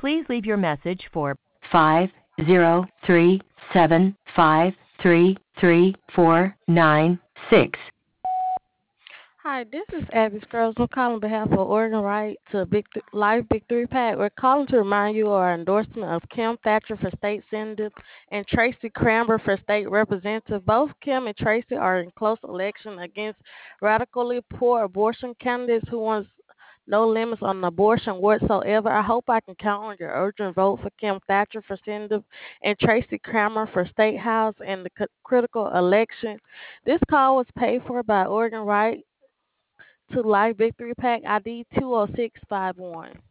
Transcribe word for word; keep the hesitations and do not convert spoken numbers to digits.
Please leave your message for five zero three seven five three three four nine six. Hi, this is Abby Scruggs. I'm calling on behalf of Oregon Right to Victor- Life Victory PAC. We're calling to remind you of our endorsement of Kim Thatcher for state senator and Tracy Cramber for state representative. Both Kim and Tracy are in close election against radically poor abortion candidates who want no limits on abortion whatsoever. I hope I can count on your urgent vote for Kim Thatcher for senator and Tracy Crammer for state house in the c- critical election. This call was paid for by Oregon Right to Life Victory Pack I D two oh six five one.